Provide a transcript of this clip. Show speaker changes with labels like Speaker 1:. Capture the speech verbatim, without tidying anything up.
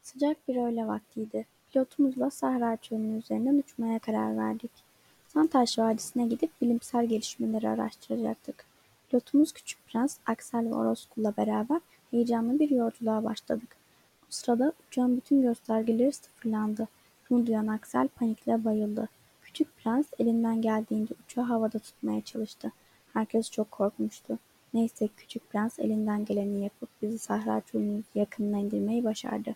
Speaker 1: Sıcak bir öğle vaktiydi. Pilotumuzla Sahra Çölü'nün üzerinden uçmaya karar verdik. Santaş Vadisi'ne gidip bilimsel gelişmeleri araştıracaktık. Pilotumuz Küçük Prens, Aksel ve Oroskul'la beraber heyecanlı bir yolculuğa başladık. O sırada uçağın bütün göstergeleri sıfırlandı. Bunu duyan Aksel panikle bayıldı. Küçük Prens elinden geldiğince uçağı havada tutmaya çalıştı. Herkes çok korkmuştu. Neyse Küçük Prens elinden geleni yapıp bizi Sahra Çölü'nün yakınına indirmeyi başardı.